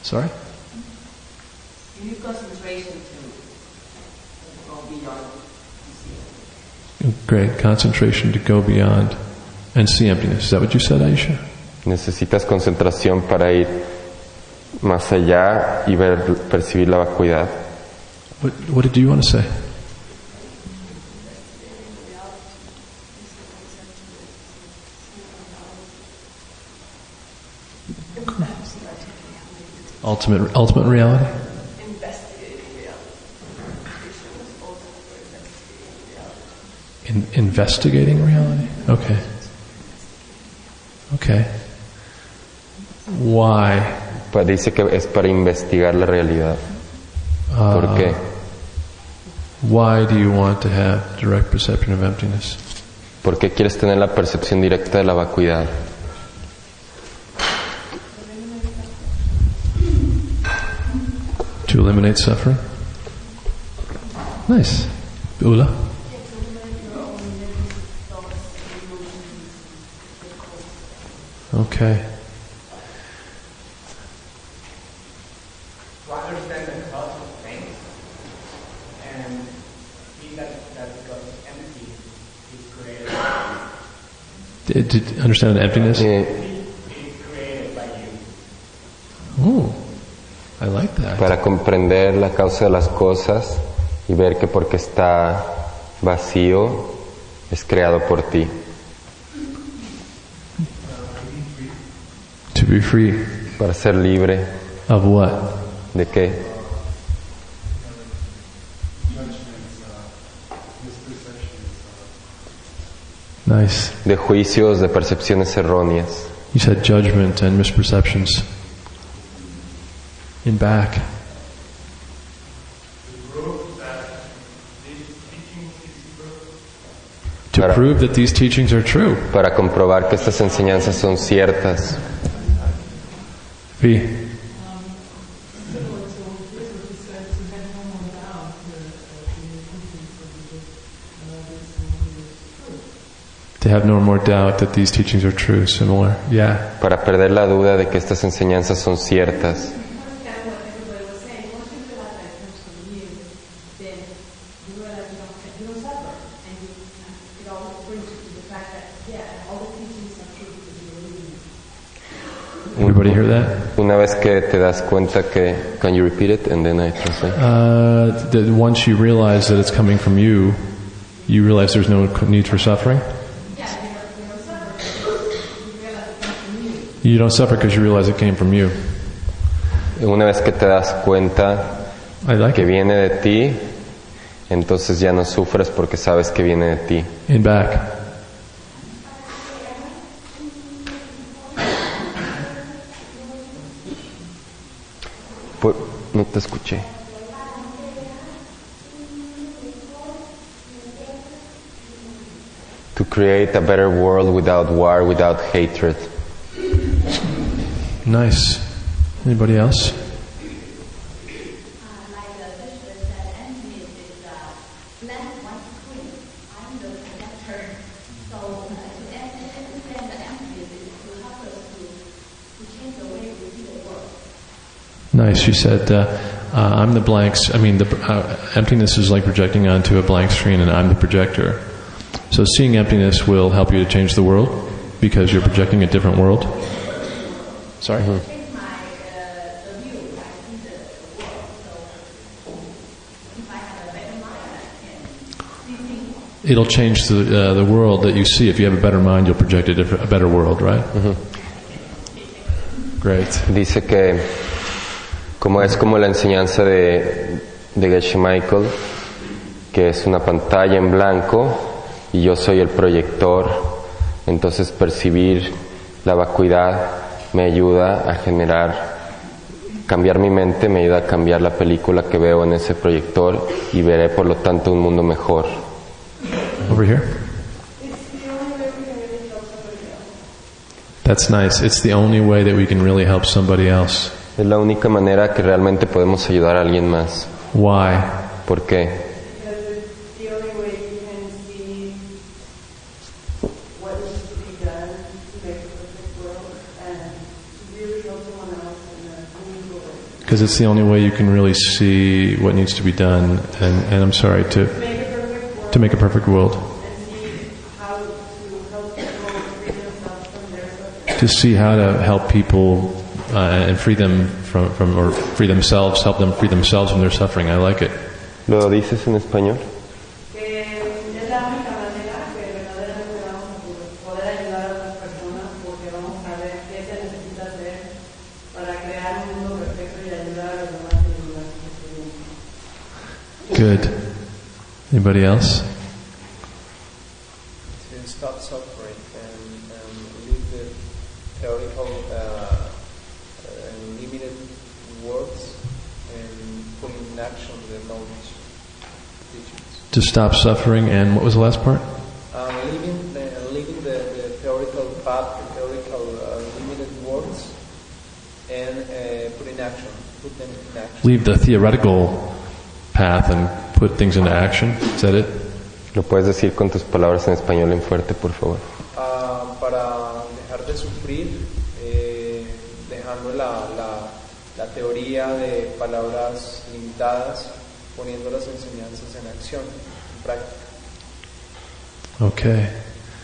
[SPEAKER 1] Sorry?
[SPEAKER 4] You need concentration to go beyond and see.
[SPEAKER 1] Great. Concentration to go beyond and see emptiness. Is that what you said, Aisha?
[SPEAKER 2] Necesitas concentración para ir más allá y ver, percibir la vacuidad.
[SPEAKER 1] What, what did you want to say? Ultimate, ultimate reality?
[SPEAKER 4] Investigating reality.
[SPEAKER 1] In, investigating reality? Okay. Okay. Why?
[SPEAKER 2] Pa- Dice que es para investigar la realidad.
[SPEAKER 1] Uh,
[SPEAKER 2] ¿Por qué?
[SPEAKER 1] Why do you want to have direct perception of emptiness?
[SPEAKER 2] ¿Por qué quieres tener la percepción directa de la vacuidad?
[SPEAKER 1] To eliminate suffering? Nice. Ula? Okay.
[SPEAKER 5] To understand the cause of things and see that that because it's empty is created.
[SPEAKER 1] Did, did understand the emptiness?
[SPEAKER 2] Eh,
[SPEAKER 5] It's created by you.
[SPEAKER 1] Oh, I like that.
[SPEAKER 2] para comprender la causa de las cosas y ver que porque está vacío es creado por ti.
[SPEAKER 1] To be free
[SPEAKER 2] Para ser libre
[SPEAKER 1] of what?
[SPEAKER 2] de qué?
[SPEAKER 1] Nice.
[SPEAKER 2] De juicios, de percepciones erróneas.
[SPEAKER 1] You said judgment and misperceptions. In back. To
[SPEAKER 2] Para-
[SPEAKER 1] prove that these teachings are true.
[SPEAKER 2] Para comprobar que estas enseñanzas son ciertas.
[SPEAKER 1] V. To have no more doubt that these teachings are true. Similar. Yeah.
[SPEAKER 2] Para perder la duda de que estas enseñanzas son ciertas.
[SPEAKER 4] Understand what everybody was saying. Once you realize that it comes from you, then you realize you don't, you don't suffer. And you, it always brings you to the fact that, yeah, all the teachings are true because you believe in them.
[SPEAKER 1] Everybody hear that?
[SPEAKER 2] Una vez que te das cuenta que... Can you repeat it? And then I translate.
[SPEAKER 1] Uh, that once you realize that it's coming from you, you realize there's no need for suffering. You don't suffer because you realize it came from you.
[SPEAKER 2] Una vez que te das cuenta
[SPEAKER 1] I like
[SPEAKER 2] que
[SPEAKER 1] it.
[SPEAKER 2] viene de ti, entonces ya no sufres porque sabes que viene de ti.
[SPEAKER 1] In back.
[SPEAKER 2] Por- no te escuché. To create a better world without war, without hatred.
[SPEAKER 1] Nice. Anybody else?
[SPEAKER 6] Like the Vishnu said, emptiness is uh, blank white screen. I'm the projector. So uh, to understand the emptiness is to help us to, to change the way we see the world.
[SPEAKER 1] Nice. You said, uh, uh, I'm the blanks. I mean, the uh, emptiness is like projecting onto a blank screen, and I'm the projector. So seeing emptiness will help you to change the world because you're projecting a different world. Sorry?
[SPEAKER 2] Mm-hmm.
[SPEAKER 6] Change my uh, the view. I see the, the world. So if I have a better mind, I can see things.
[SPEAKER 1] It'll change the uh, the world that you see. If you have a better mind, you'll project a, different, a better world, right? Great.
[SPEAKER 2] Dice que como es como la enseñanza de, de Geshe Michael, que es una pantalla en blanco y yo soy el proyector, entonces percibir la vacuidad me ayuda a generar, cambiar mi mente, me ayuda a cambiar la película que veo en ese proyector y veré por lo tanto un mundo mejor.
[SPEAKER 1] Over here. That's nice. It's the only way that we can really help somebody else.
[SPEAKER 2] Es la única manera que realmente podemos ayudar a alguien más.
[SPEAKER 1] Why?
[SPEAKER 2] ¿Por qué?
[SPEAKER 4] Because it's the only way you can see what needs to be done to make a perfect world and to really help someone else in a meaningful way.
[SPEAKER 1] Because it's the only way you can really see what needs to be done, and, and I'm sorry, to
[SPEAKER 4] Make a perfect world
[SPEAKER 1] to make a perfect world.
[SPEAKER 4] and see how to help people free themselves from their suffering.
[SPEAKER 1] To see how to help people uh, and free them from, from, or free themselves, help them free themselves from their suffering. I like it.
[SPEAKER 2] ¿Lo dices en español?
[SPEAKER 4] Que es la única manera que verdaderamente vamos a poder ayudar a otras personas, porque vamos a ver qué se necesita hacer para crear un mundo perfecto y ayudar a los demás y ayudar a los demás.
[SPEAKER 1] Good. Anybody else?
[SPEAKER 7] To stop suffering and, and leave the theoretical uh, and limited words and put in action the knowledge teachings.
[SPEAKER 1] To stop suffering, and what was the last part?
[SPEAKER 7] Um, leaving the, leaving the, the theoretical path, the theoretical uh, limited words, and uh, put in action, put them in action.
[SPEAKER 1] Leave the theoretical path and put things into action. Is that it?
[SPEAKER 2] ¿Lo puedes decir con tus palabras en español en fuerte, por favor?
[SPEAKER 7] Uh, para dejar de sufrir, eh, dejando la, la, la teoría de palabras limitadas, poniendo las enseñanzas en acción, en práctica.
[SPEAKER 1] Okay.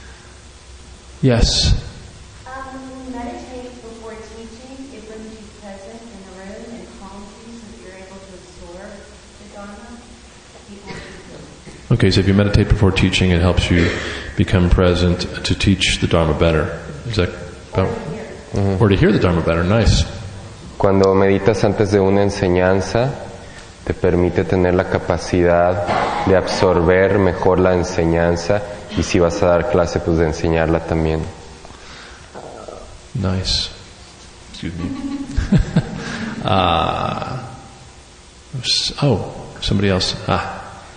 [SPEAKER 1] Yes.
[SPEAKER 6] Um, when you meditate before teaching, it brings you present in the room and calms you so that you're able to absorb the Dharma. You have to
[SPEAKER 1] Okay, so if you meditate before teaching, it helps you become present to teach the Dharma better. Is that about? Or to hear the Dharma better. Nice.
[SPEAKER 2] Cuando meditas antes de una enseñanza, te permite tener la capacidad de absorber mejor la enseñanza y si vas a dar clase, pues de enseñarla también.
[SPEAKER 1] Nice. Excuse me. uh, oh, somebody else. Ah.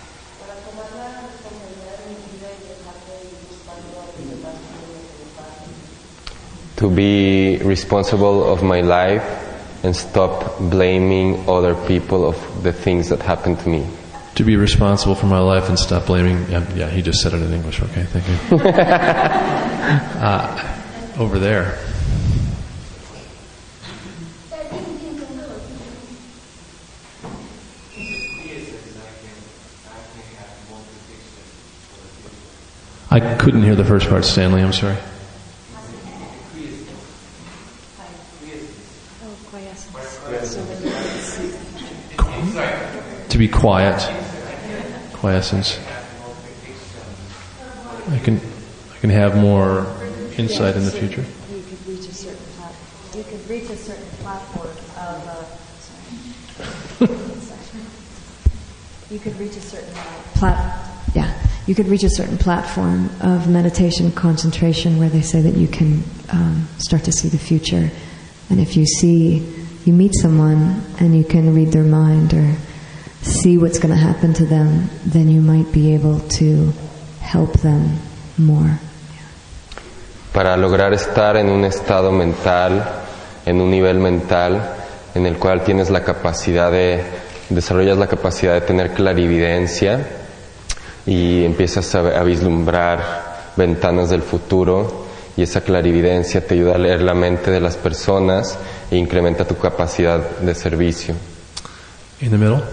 [SPEAKER 2] To be responsible of my life and stop blaming other people of the things that happened to me.
[SPEAKER 1] To be responsible for my life and stop blaming. Yeah, yeah he just said it in English. Okay, thank you. uh, over there. I couldn't hear the first part, Stanley. I'm sorry. To be quiet, quiescence. I can, I can have more insight in the future.
[SPEAKER 8] You could reach a certain plat- you could reach a certain platform of. Uh, sorry. you could reach a certain
[SPEAKER 3] Plat- yeah, you could reach a certain platform of meditation concentration where they say that you can um, start to see the future, and if you see, you meet someone and you can read their mind or see what's going to happen to them, then you might be able to help them more.
[SPEAKER 2] Para lograr estar en un estado mental, en un nivel mental, en el cual tienes la capacidad de, desarrollas la capacidad de tener clarividencia y empiezas a, a vislumbrar ventanas del futuro, y esa clarividencia te ayuda a leer la mente de las personas e incrementa tu capacidad de servicio.
[SPEAKER 1] In the middle.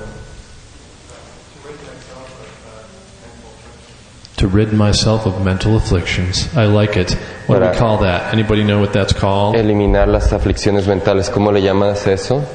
[SPEAKER 1] To rid myself of mental afflictions. I like it. What do we call that? Anybody know what that's called?
[SPEAKER 2] Eliminar las aflicciones mentales. ¿Cómo le llamas eso?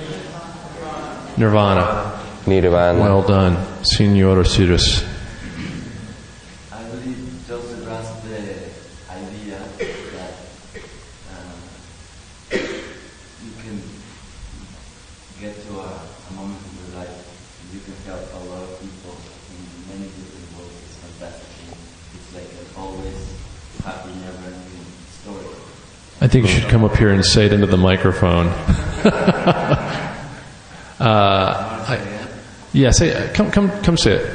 [SPEAKER 1] Nirvana.
[SPEAKER 2] Nirvana.
[SPEAKER 1] Well done, Señor Osiris.
[SPEAKER 9] I believe just to grasp the idea that um, you can get to a, a moment in your life you can help a lot of people in many different ways. It's fantastic. It's like an always happy, never-ending story.
[SPEAKER 1] I think you should come up here and say it into the microphone. uh, I, yeah, say it. Come, come, come say it.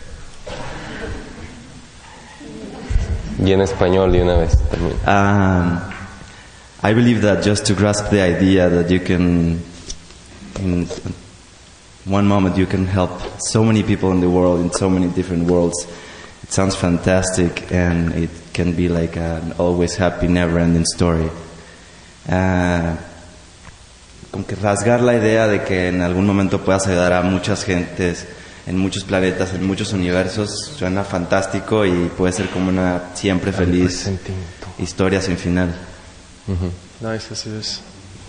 [SPEAKER 2] Y en español de una vez también.
[SPEAKER 9] Um, I believe that just to grasp the idea that you can, in one moment you can help so many people in the world, in so many different worlds, it sounds fantastic, and it can be like an always happy, never-ending story. Uh, con
[SPEAKER 10] que rasgar la idea de que en algún momento puedas ayudar a muchas gentes en muchos planetas, en muchos universos, suena fantástico y puede ser como una siempre feliz historia sin final.
[SPEAKER 2] Mm-hmm.
[SPEAKER 1] Nice, this is.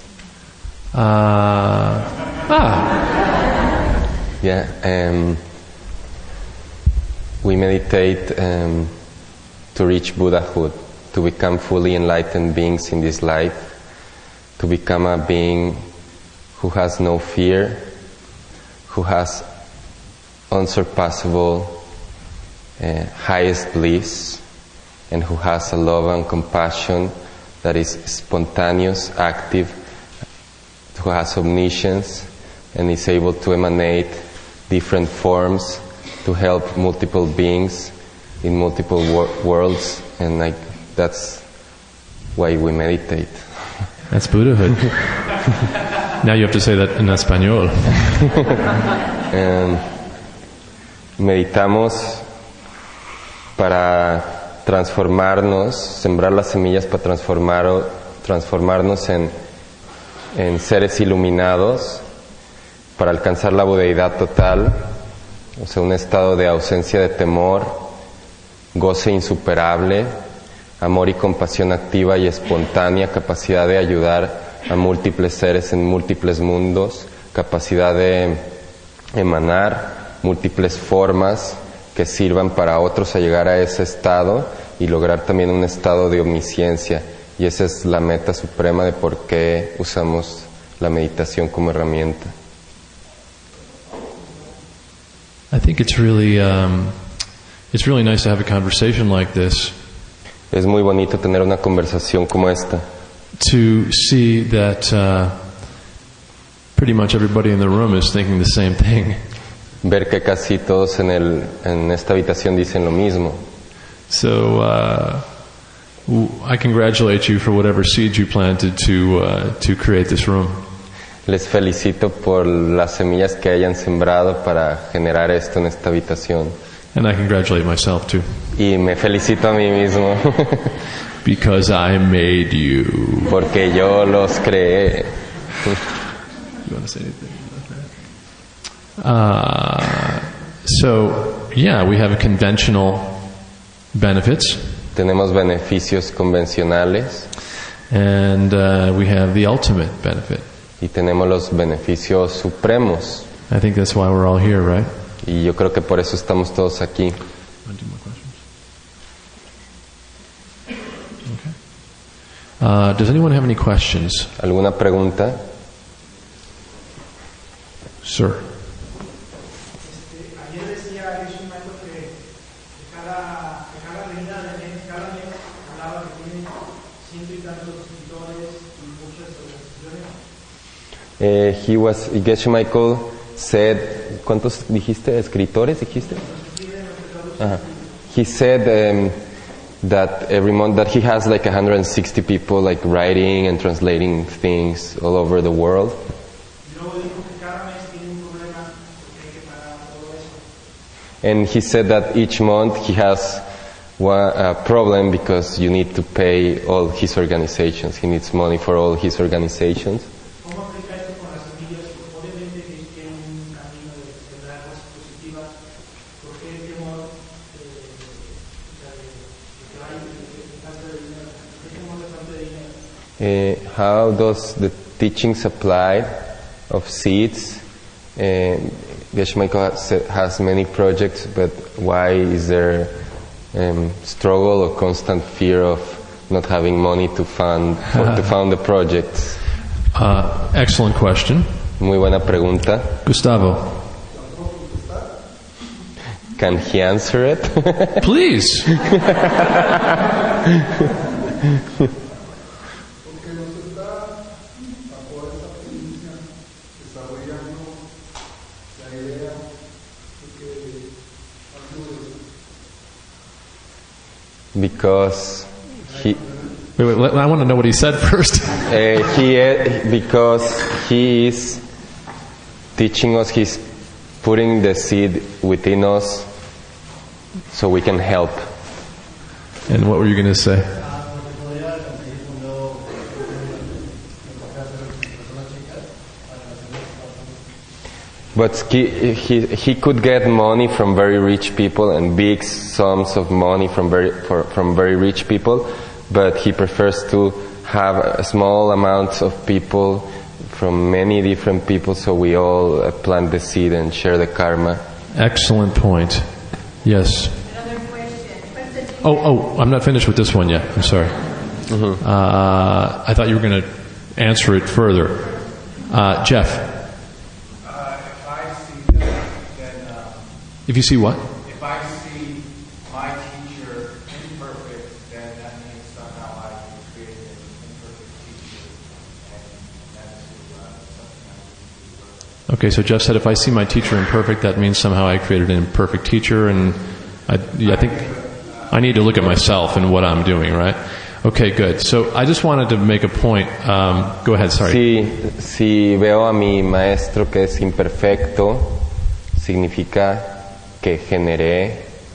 [SPEAKER 1] Uh, ah.
[SPEAKER 2] Yeah, um, we meditate um, to reach Buddhahood, to become fully enlightened beings in this life, to become a being who has no fear, who has unsurpassable uh, highest bliss, and who has a love and compassion that is spontaneous, active, who has omniscience and is able to emanate different forms to help multiple beings in multiple wor- worlds, and like that's why we meditate.
[SPEAKER 1] That's Buddhahood. Now you have to say that in español.
[SPEAKER 2] um, meditamos para transformarnos, sembrar las semillas para transformar, transformarnos en, en seres iluminados, para alcanzar la budeidad total, o sea, un estado de ausencia de temor, goce insuperable, amor y compasión activa y espontánea, capacidad de ayudar a múltiples seres en múltiples mundos, capacidad de emanar múltiples formas que sirvan para otros a llegar a ese estado y lograr también un estado de omnisciencia. Y esa es la meta suprema de por qué usamos la meditación como herramienta.
[SPEAKER 1] I think it's really, um, it's really nice to have a conversation like this.
[SPEAKER 2] Es muy bonito tener una conversación como esta.
[SPEAKER 1] To see that uh, pretty much everybody in the room is thinking the same thing.
[SPEAKER 2] Ver que casi todos en, el, en esta habitación dicen lo mismo.
[SPEAKER 1] So uh, I congratulate you for whatever seeds you planted to uh, to create this room.
[SPEAKER 2] Les felicito por las semillas que hayan sembrado para generar esto en esta habitación.
[SPEAKER 1] And I congratulate myself too.
[SPEAKER 2] Y me felicito a mí mismo.
[SPEAKER 1] Because I made you.
[SPEAKER 2] Porque yo los creé.
[SPEAKER 1] You want to say anything about that? Uh, so, yeah, we have conventional benefits.
[SPEAKER 2] Tenemos beneficios convencionales.
[SPEAKER 1] And uh, we have the ultimate benefit.
[SPEAKER 2] Y tenemos los beneficios supremos.
[SPEAKER 1] I think that's why we're all here, right?
[SPEAKER 2] Y yo creo que por eso estamos todos aquí.
[SPEAKER 1] Okay. Uh, does anyone have any questions?
[SPEAKER 2] ¿Alguna pregunta?
[SPEAKER 1] Sir.
[SPEAKER 5] Este, ayer decía Geshe Michael que cada, que cada venida de mes, cada mes hablaba que tiene ciento y tantos escritores y muchas organizaciones.
[SPEAKER 2] Uh, he was, Geshe Michael said, ¿cuántos dijiste? ¿Escritores dijiste? Uh-huh. He said um, that every month that he has like one hundred sixty people like writing and translating things all over the world. And he said that each month he has one uh, problem because you need to pay all his organizations. He needs money for all his organizations. Uh, how does the teachings apply of seeds? Uh, Geshe Michael has, has many projects, but why is there um, struggle or constant fear of not having money to fund for, to fund the projects?
[SPEAKER 1] Uh, excellent question.
[SPEAKER 2] Muy buena pregunta.
[SPEAKER 1] Gustavo.
[SPEAKER 2] Can he answer it?
[SPEAKER 1] Please.
[SPEAKER 2] Because he.
[SPEAKER 1] Wait, wait, let, I want to know what he said first.
[SPEAKER 2] uh, he uh, because he is teaching us. He's putting the seed within us, so we can help.
[SPEAKER 1] And what were you going to say?
[SPEAKER 2] But he, he he could get money from very rich people and big sums of money from very for, from very rich people, but he prefers to have a small amounts of people from many different people, so we all uh, plant the seed and share the karma.
[SPEAKER 1] Excellent point. Yes.
[SPEAKER 6] Another question.
[SPEAKER 1] Oh, oh, I'm not finished with this one yet. I'm sorry.
[SPEAKER 2] Mm-hmm.
[SPEAKER 1] Uh, I thought you were going to answer it further. Uh, Jeff. If you see what?
[SPEAKER 11] If I see my teacher imperfect, then that means somehow I created an imperfect teacher, and that's uh, something I need to work on.
[SPEAKER 1] Okay, so Jeff said if I see my teacher imperfect, that means somehow I created an imperfect teacher, and I, yeah, I think I need to look at myself and what I'm doing, right? Okay, good. So I just wanted to make a point. Um, go ahead, sorry.
[SPEAKER 2] Si, si veo a mi maestro que es imperfecto, significa que generé,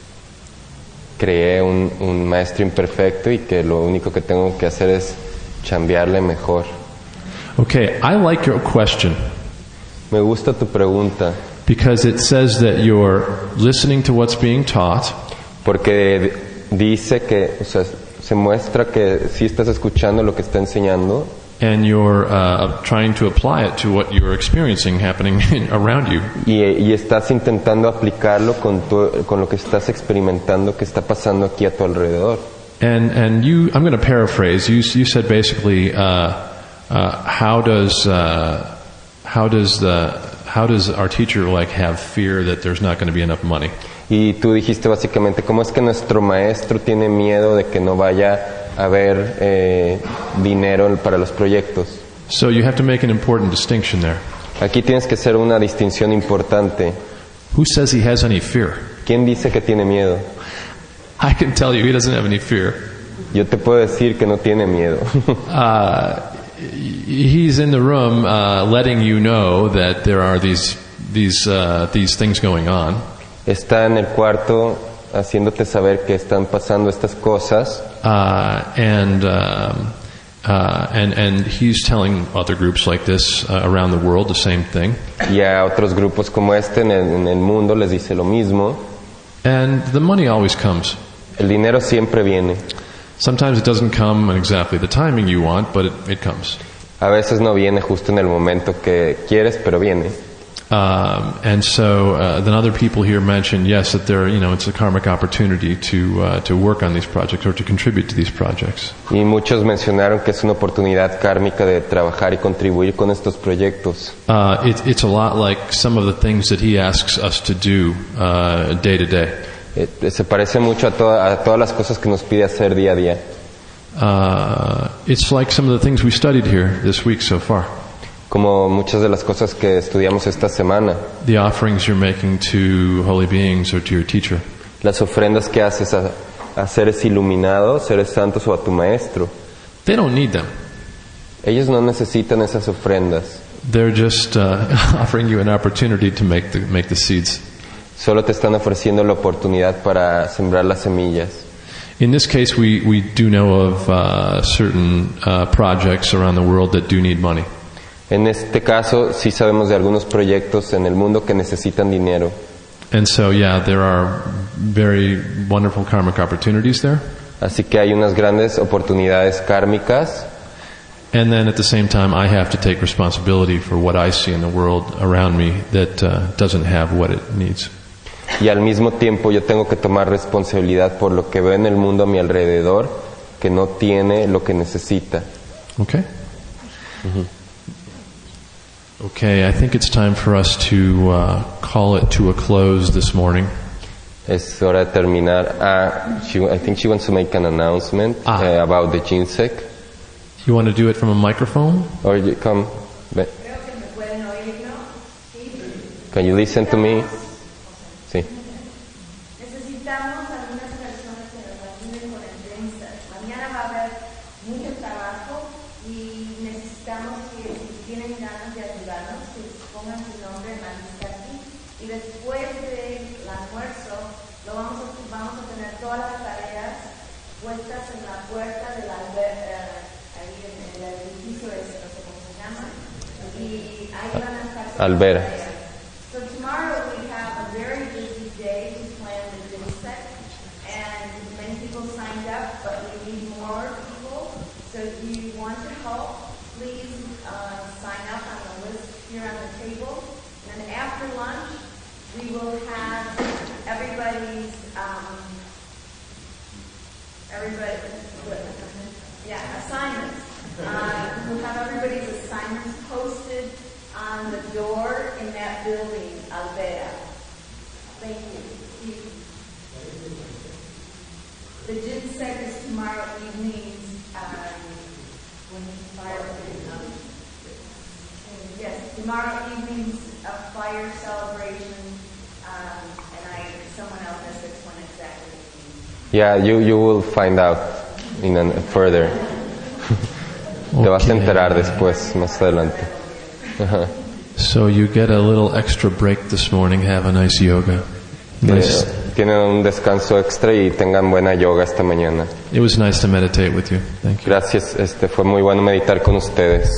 [SPEAKER 2] creé un, un maestro imperfecto y que lo único que tengo que hacer es chambearle mejor.
[SPEAKER 1] Okay, I like your question.
[SPEAKER 2] Me gusta tu pregunta.
[SPEAKER 1] Because it says that you're listening to what's being taught.
[SPEAKER 2] Porque dice que, o sea, se muestra que sí estás escuchando lo que está enseñando.
[SPEAKER 1] And you're uh, trying to apply it to what you're experiencing happening around you.
[SPEAKER 2] Y, y estás intentando aplicarlo con, tu, con lo que estás experimentando que está pasando aquí a tu alrededor.
[SPEAKER 1] And and you, I'm going to paraphrase. You you said basically, uh, uh, how does uh, how does the how does our teacher like have fear that there's not going to be enough money?
[SPEAKER 2] Y tú dijiste básicamente, ¿cómo es que nuestro maestro tiene miedo de que no vaya a haber eh, dinero para los proyectos?
[SPEAKER 1] So you have to make an important distinction there.
[SPEAKER 2] Aquí tienes que hacer una distinción importante.
[SPEAKER 1] Who says he has any fear?
[SPEAKER 2] ¿Quién dice que tiene miedo?
[SPEAKER 1] I can tell you he doesn't have any fear.
[SPEAKER 2] Yo te puedo decir que no tiene miedo.
[SPEAKER 1] uh, he's in the room uh, letting you know that there are these these uh, these things going on.
[SPEAKER 2] Está en el cuarto haciéndote saber que están pasando estas cosas.
[SPEAKER 1] Uh, and um, uh, and and he's telling other groups like this uh, around the world the same thing.
[SPEAKER 2] Y a otros grupos como este en el, en el mundo les dice lo mismo.
[SPEAKER 1] And the money always comes.
[SPEAKER 2] El dinero siempre viene.
[SPEAKER 1] Sometimes it doesn't come in exactly the timing you want, but it, it comes.
[SPEAKER 2] A veces no viene justo en el momento que quieres, pero viene.
[SPEAKER 1] Um, and so uh, then other people here mentioned, yes, that there, you know, it's a karmic opportunity to uh, to work on these projects or to contribute to these projects.
[SPEAKER 2] Y muchos mencionaron que es una oportunidad kármica de trabajar y contribuir con estos proyectos.
[SPEAKER 1] Uh, it, it's a lot like some of the things that he asks us to do uh, day to day.
[SPEAKER 2] Eh, se parece mucho a, toda, a todas las cosas que nos pide hacer día a día.
[SPEAKER 1] Uh, it's like some of the things we studied here this week so far.
[SPEAKER 2] Como muchas de las cosas que estudiamos esta semana.
[SPEAKER 1] The offerings you're making to holy beings or to your teacher.
[SPEAKER 2] Las ofrendas que haces a, a seres iluminados, seres santos o a tu maestro.
[SPEAKER 1] They don't need them.
[SPEAKER 2] Ellos no necesitan esas ofrendas.
[SPEAKER 1] They're just uh, offering you an opportunity to make the make the seeds.
[SPEAKER 2] Solo te están ofreciendo la oportunidad para sembrar las semillas.
[SPEAKER 1] In this case, we we do know of uh, certain uh, projects around the world that do need money.
[SPEAKER 2] En este caso, sí sabemos de algunos proyectos en el mundo que necesitan dinero.
[SPEAKER 1] And so, yeah, there are very wonderful karmic opportunities there.
[SPEAKER 2] Así que hay unas grandes oportunidades kármicas.
[SPEAKER 1] And then at the same time, I have to take responsibility for what I see in the world around me that uh, doesn't have what it needs.
[SPEAKER 2] Y al mismo tiempo yo tengo que tomar responsabilidad por lo que veo en el mundo a mi alrededor que no tiene lo que necesita.
[SPEAKER 1] Okay.
[SPEAKER 2] Mm-hmm.
[SPEAKER 1] Okay, I think it's time for us to uh, call it to a close this morning.
[SPEAKER 2] Es hora de terminar. Ah, she, I think she wants to make an announcement
[SPEAKER 1] ah.
[SPEAKER 2] uh, about the Jinsek.
[SPEAKER 1] You want to do it from a microphone?
[SPEAKER 2] Or you come. Can you listen to me? Sí.
[SPEAKER 6] Necesitamos algunas personas que nos ayuden con el prensa. Mañana va a haber mucho trabajo y necesitamos que si tienen ganas de ayudarnos, que pongan su nombre en la lista aquí. Y después del almuerzo lo vamos a, vamos a tener todas las tareas puestas en la puerta del albergue, ahí en el edificio ese, no sé cómo se llama. Y ahí van a estar.
[SPEAKER 2] Albera.
[SPEAKER 6] So here on the table. And then after lunch, we will have everybody's, um, everybody, yeah, assignments. Uh, we'll have everybody's assignments posted on the door in that building, Alvera. Thank you. The ginseng is tomorrow evening. Um, when the fire yes, tomorrow evening's a fire celebration, um, and I someone else has to explain exactly.
[SPEAKER 2] Yeah, you you will find out in an, further. Te vas a enterar después, más adelante. Uh-huh.
[SPEAKER 1] So you get a little extra break this morning. Have a nice yoga. Nice.
[SPEAKER 2] Eh, tienen un descanso extra y tengan buena yoga esta mañana.
[SPEAKER 1] It was nice to meditate with you. Thank you.
[SPEAKER 2] Gracias, este fue muy bueno meditar con ustedes.